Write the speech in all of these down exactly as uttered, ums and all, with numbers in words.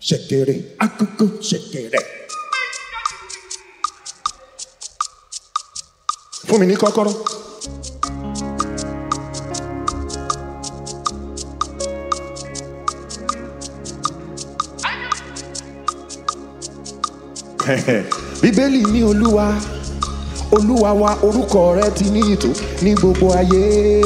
ṣẹ̀kẹ̀rẹ̀ agogo ṣẹ̀kẹ̀rẹ̀. Fún mi ní kọ́kọ́rọ́. Bíbélì ní Olúwa Olúwa wa orúkọ rẹ̀ ti ní ìtò ní gbogbo ayé.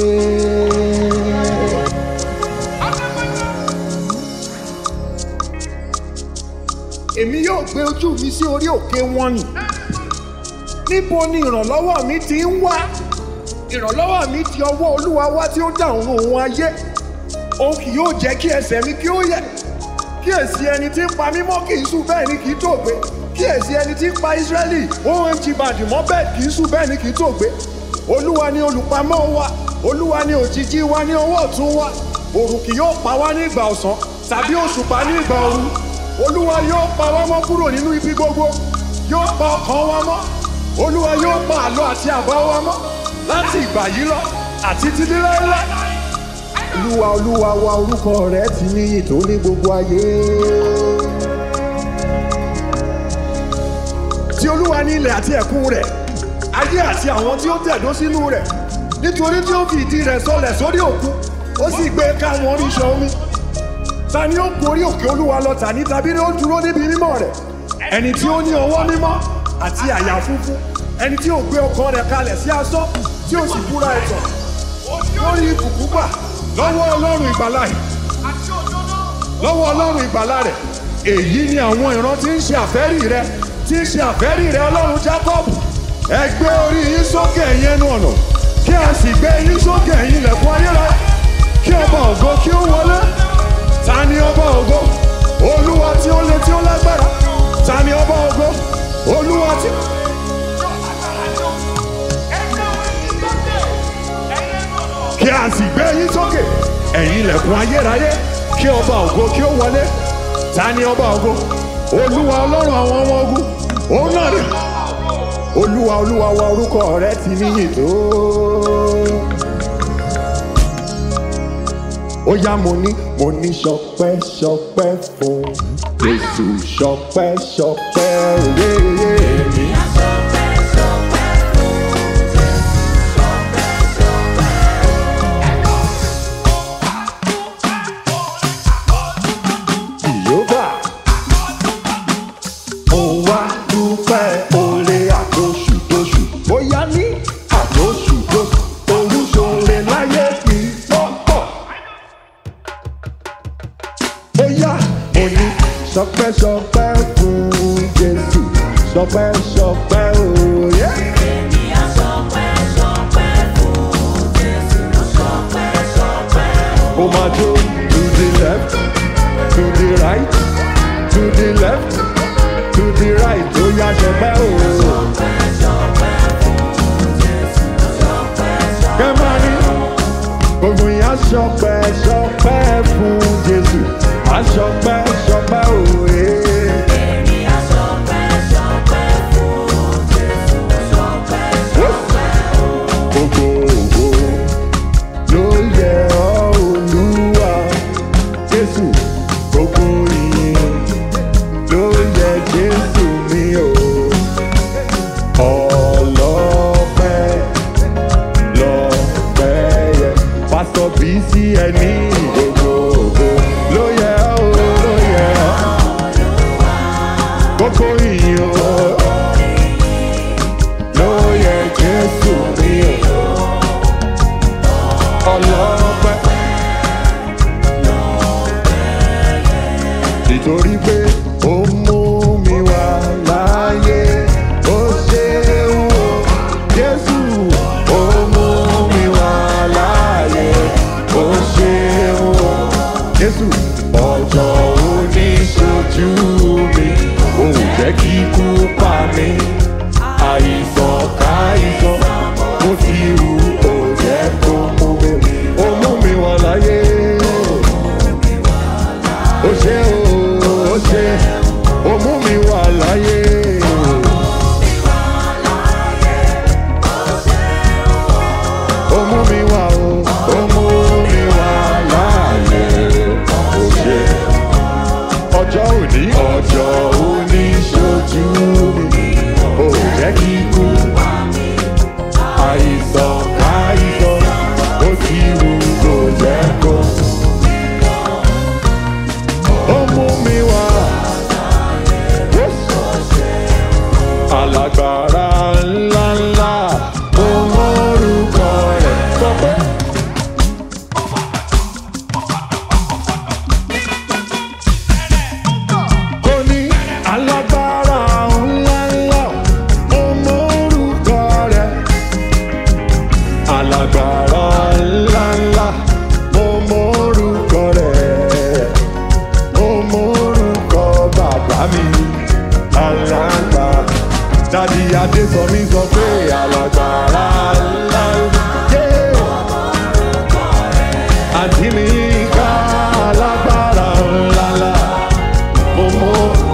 Èmi yóò gbé ojú mi sí orí òkè wọn nì. Níbo ni ìrànlọ́wọ́ mi ti ń wá? Ìrànlọ́wọ́ mi ti ọwọ́ Olúwa wá tí ó dá ọ̀run òun ayé. Òun kì yóò jẹ́ kí ẹsẹ̀ mi kí ó yẹ̀. Kíyèsí ẹni tí ń pa mí mọ́ kì í sùn bẹ́ẹ̀ ni kì í tòògbé. Kíyèsí ẹni tí ń pa Ísírẹ́lì ó ń jí bàdì mọ́ bẹ́ẹ̀ kì í sùn bẹ́ẹ̀ ni kì í tòògbé. Olúwa ni olùpamọ́ wa. Olúwa ni òjìji wa ní ọwọ́ ọ̀tún wa. Òrùn kì yóò pa wá ní ìgbà ọ̀sán tàbí òṣùpá ní ìgbà òru. Olúwa yóò pa wá mọ́ kúrò nínú ibi gbogbo. Yóò pa ọkàn wa mọ́. Olúwa yóò pa àlọ àti àbọ̀ wa mọ́ láti ìgbà yìí lọ àti títí láéláé. Olúwa Olúwa wa orúkọ rẹ̀ ti ní ìtò ní gbogbo ayé. Ti Olúwa ní ilẹ̀ àti ẹ̀kún rẹ̀, ayé àti àwọn tí ó tẹ̀dó sínú rẹ̀. Nítorí tí ó fi ìdí rẹ̀ sọlẹ̀ sórí òkun, ó sì gbé káwọn oríṣan omi. Ta ni ó gorí òkè Olúwa lọ tàní tàbí ni ó dúró níbi mímọ́ rẹ̀? Ẹni tí ó ní ọwọ́ mímọ́ àti àyà funfun, ẹni tí ó gbé ọkàn rẹ̀ kalẹ̀ sí asán, tí ó sì búra ẹ̀tàn. Lórí ìbùkún gbà lọ́wọ́ Ọlọ́run ìgbàlà rẹ̀, lọ́wọ́ Ọlọ́run ìgbàlà rẹ̀. Èyí ni àwọn ìran tí ń ṣe àfẹ́rí rẹ̀, tí ń ṣe àfẹ́rí rẹ̀ Ọlọ́run Jákọ́bù. Ẹ gbé orí yín sókè ẹ̀yin ẹnu ọ̀nà, kí a sì gbé yín sókè ẹ̀yin ilẹ̀kùn ayérayé, kí ọba ògo kí ó wọlé. Ta ni ọba ògo? Olúwa tí ó le tí ó lágbára. Ta ni ọba ògo? Olúwa tí. Kí a sì gbé yín sókè ẹ̀yin ilẹ̀kùn ayérayé, kí ọba ògo kí ó wọlé. Ta ni ọba ògo? Olúwa Ọlọ́run àwọn ọmọ ogun. Òun náà ni. Olúwa Olúwa wa orúkọ rẹ̀ ti níyìn tó. Ó yá mo ní mo ní ṣọpẹ́ ṣọpẹ́ fún Jésù, ṣọpẹ́ ṣọpẹ́ òye. Èmi á ṣọpẹ́ ṣọpẹ́ fún Jésù, ṣọpẹ́ ṣọpẹ́ Jèhófà, mo wá dúpẹ́ oore àtòṣùtòṣù. Ó yá ní àtòṣùtòṣù, olùṣòre láyé kì í pọ́pọ̀. Ó yá mo ní ṣọpẹ́ ṣọpẹ́ fún Jésù, ṣọpẹ́ ṣọpẹ́ òye. Èmi á ṣọpẹ́ ṣọpẹ́ fún Jésù, ṣọpẹ́ ṣọpẹ́ Ó máa jó to the left, to the right, to the left, to the right. Ó yá ṣọpẹ́ o. ṣọpẹ́ ṣọpẹ́ fún Jésù, ṣọpẹ́ ṣọpẹ́. Kẹ́ máa ní gbogbo yín á ṣọpẹ́ ṣọpẹ́ fún Jésù, á ṣọpẹ́ ṣọpẹ́ òye. Èmi á ṣọpẹ́ ṣọpẹ́ fún Jésù, ṣọpẹ́ ṣọpẹ́. Gbogbo ògo ló yẹ ọ́ Olúwa Jésù, gbogbo ìyìn ló yẹ Jésù mi o. Ọlọ́pẹ́ lọ́pẹ́ yẹ Pásítọ̀ Bísí ẹni gbogbo ògo ló yẹ ọ́ ló yẹ ọ́. Gbogbo ìyìn o ló yẹ Jésù mi o. Ọlọ́pẹ́ nítorí pé ó mú mi wá láyé, ó ṣeun o Jésù. Ó mú mi wá láyé, ó ṣeun o Jésù. Ọjọ́ òní ṣojú mi, òun jẹ́ kí ikú pa mí. Àìsàn káìsàn mo ti rù, ó jẹ́ kó mú mi. Ó mú mi wá láyé, ó ṣe o, ó ṣe, ó mú mi wá láyé. Ó mú mi wá o, ó mú mi wá láyé, ó ṣe. Ọjọ́ òní morúkọ bàbá mi alàgbà. Dádì Adésọmí sọ pé alágbára ńlá. Àǹtí mi ká alágbára ńlá. Mo mọ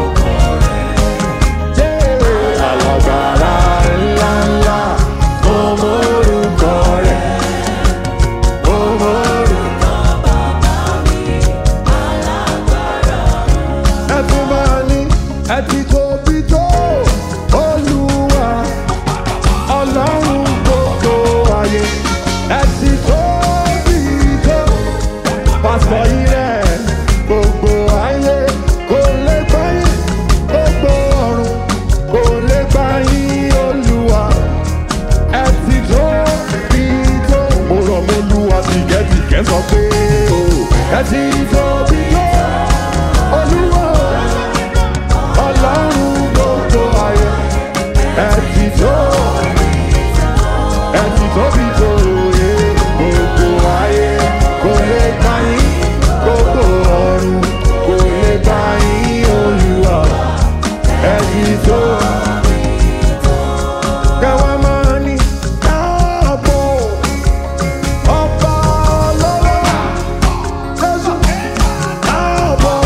alágbára ńlá ńlá. Mo morúkọ rẹ̀. Mo morúkọ bàbá mi alágbára. Ẹ tún máa ní ẹ ti tóbi tó Olúwa Ọlọ́run gbogbo ayé. Ẹ ti tóbi tó pásítọ̀ yìí rẹ̀ gbogbo ayé. Kò lè gbà yín gbogbo ọ̀run, kò lè gbà yín Olúwa. Ẹ ti tóbi tó. Mo rọ̀ mọ́ Olúwa tìkẹ́tìkẹ́ sọ pé o. Ẹ ti tóbi tó Olúwa Ọlọ́run gbogbo ayé. Ẹ ti tóbi tó. Ẹ ti tóbi tó yé gbogbo ayé. Kò lè gbà yín gbogbo ọ̀run, kò lè gbà yín Olúwa. Ẹ ti tóbi tó. Kẹwàá máa ní káàbọ̀ ọba ọlọ́lá. Jésù káàbọ̀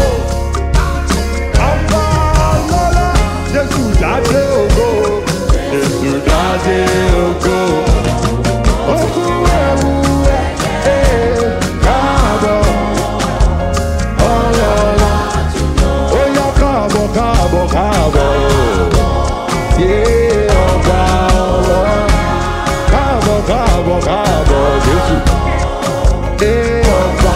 ọba ọlọ́lá. Jésù dáadé ògo. Jésù dáadé ògo. Okú ẹ̀wù ẹ̀ káàbọ̀ ọlọ́lá. Ó yá káàbọ̀ káàbọ̀ káàbọ̀. Yé ọba ọlọ́lá. Káàbọ̀ káàbọ̀ káàbọ̀ Jésù. Yé ọba.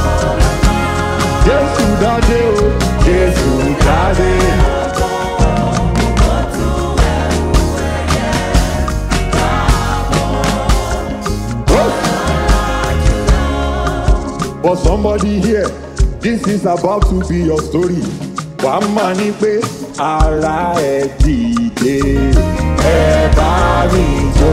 Jésù dáadé o. Jésù dáadé. For somebody here, this is about to be your story. Wàá máa ní pé ara ẹ̀ dìde, ẹ bá mi jó.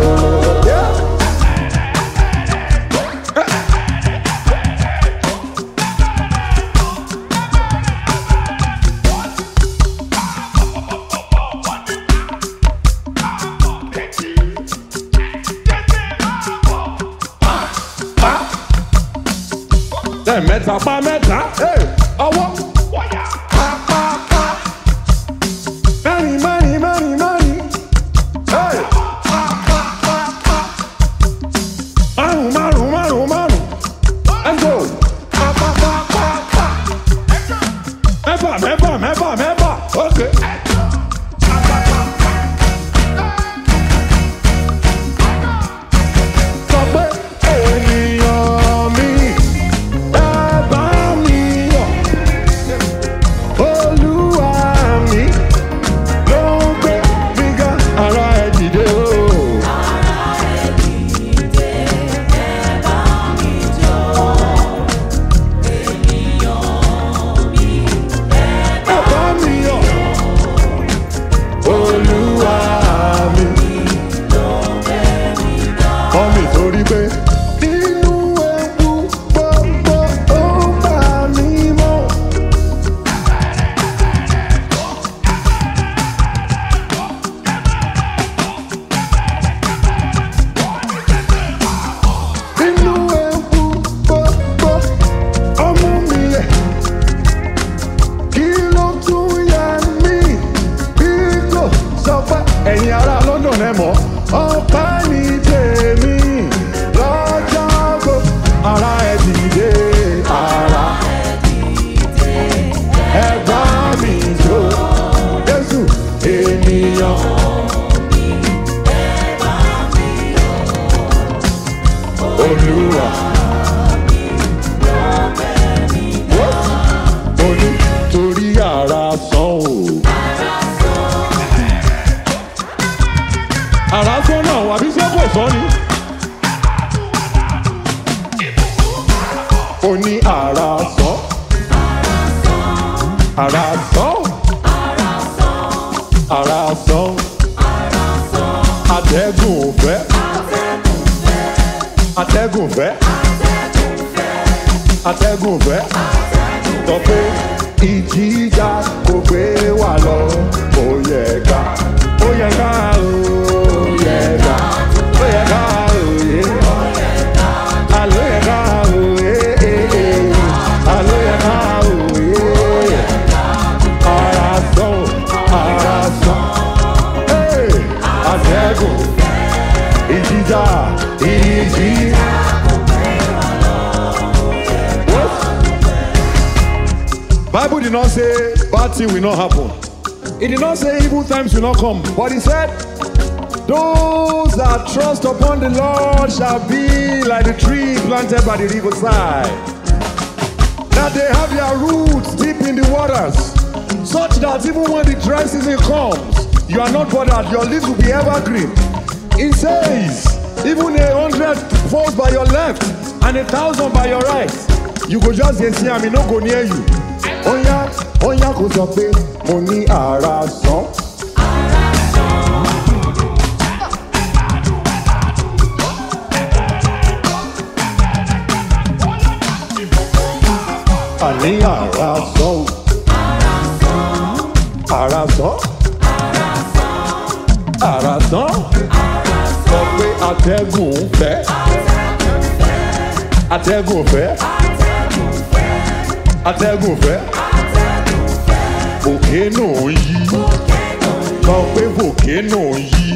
Mẹ́ta pa mẹ́ta, ọwọ́. Pa pa pa. Mẹ́rin mẹ́rin mẹ́rin mẹ́rin. Pa pa pa pa. Márùn márùn márùn márùn. Let's go. Pa pa pa pa pa. Mẹ́fà mẹ́fà mẹ́fà mẹ́fà. Okay. Sọ pé ènìyàn mi. Olúwa mi ló ń gbé mi ga. Ara ẹ̀ dìde o. Ara ẹ̀ dìde, ẹ bá mi jó. Ènìyàn mi, ẹ bá mi yọ̀. Olúwa mi ló ń gbé mi ga. kọ́ mi torí pé nínú ewu gbogbo ó ń bà mí mọ́. Nínú ewu gbogbo ó mú mi yẹ. Kí ló tún yẹ mí bí kò sọ pé ẹ̀yin ará London ẹ mọ̀ ọ̀pá ní tèmi lọ́jọ́ gbogbo. Ara ẹ̀ dìde, ara ẹ bá mi jó. Jésù ènìyàn. Olúwa. Mo ní torí ara sán o. Ara sán náà wà bí sẹ́kọ̀ sán ni. Ó ní ara sán. Ara sán. Ara sán. Atẹ́gùn fẹ́. Atẹ́gùn fẹ́. Atẹ́gùn fẹ́. Sọ pé ìjìjà kò gbé wa lọ. Ó yẹ ká, ó yẹ ká, ó yẹ ká, ó yẹ ká, ó yẹ ká. Àló yẹ ká, ó yẹ ká, àló yẹ ká, ó yẹ ká. Ara sán, ara sán, àtẹ̀gùn, ìjìjà, ìjìjà. Bible did not say bad thing will not happen. It did not say evil times will not come. But he said, those that trust upon the Lord shall be like the tree planted by the riverside. That they have their roots deep in the waters, such that even when the dry season comes, you are not bothered, your leaves will be evergreen. It says, even a hundred falls by your left and a thousand by your right, you go just dey see am, e no go near you. Oya, oya kò sọ pé mo ní ara sán. Àní ara sán. Ara sán. Ara sán. Sọ pé atẹ́gùn fẹ́. Atẹ́gùn fẹ́. Atẹ́gùn fẹ́. Volcano yí. Sọ pé volcano yí.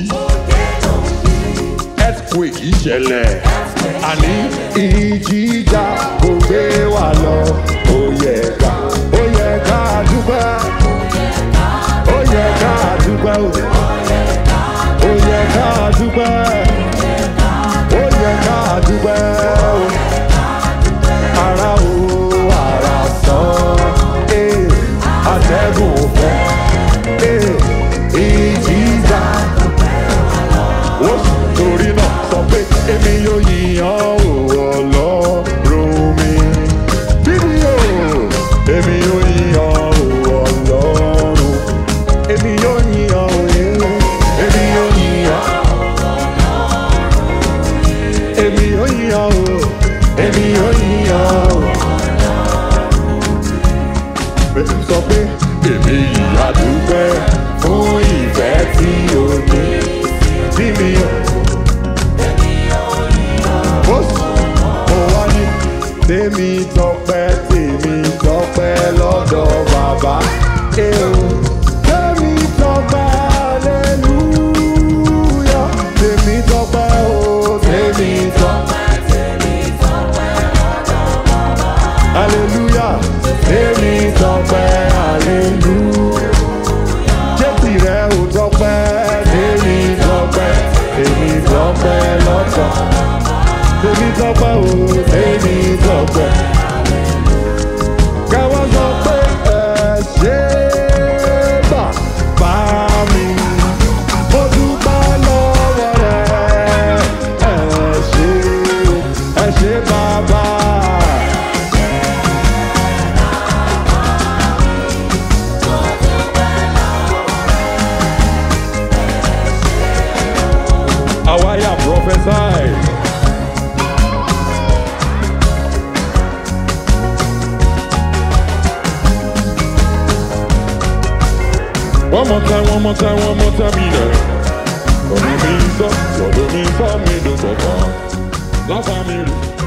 Earthquake ìṣẹ̀lẹ̀. Àní ìjìjà kò gbé wa lọ. Ó yẹ ká, ó yẹ ká dúpẹ́. Ó yẹ ká dúpẹ́ o. Ó yẹ ká dúpẹ́. Ó yẹ ká dúpẹ́ o. Ara o, ara sán. Atẹ́gùn fẹ́. Ìjìjà. Torí náà sọ pé èmi yóò yíyan o Ọlọ́run mi. Bíbí o, èmi yóò yíyan o Ọlọ́run. Èmi yóò yíyan o yẹn. Èmi yóò yíyan. Èmi yóò yíyan o. Èmi yóò yíyan o. Sọ pé èmi yìí dúpẹ́ fún ìfẹ́ tí o ní sí mi. Tèmi tọpẹ́, tèmi tọpẹ́ lọ́dọ̀ bàbá. Tèmi tọpẹ́, hallelujah. Tèmi tọpẹ́ o, tèmi tọpẹ́, tèmi tọpẹ́ lọ́dọ̀ bàbá. Hallelujah. Tèmi tọpẹ́, hallelujah. Jẹ́bi rẹ̀ ò tọpẹ́, tèmi tọpẹ́, tèmi tọpẹ́ lọ́dọ̀. Tèmi tọpẹ́ o, tèmi tọpẹ́. Káwá sọ pé ẹ ṣé bàbá mi. Mo dúpẹ́ lọ́wọ́ rẹ̀. Ẹ ṣé, ẹ ṣé bàbá. Àwáyà prophesy. One more time, one more time, one more time, yeah. So do me so, so do me so, me do so far. Last time me.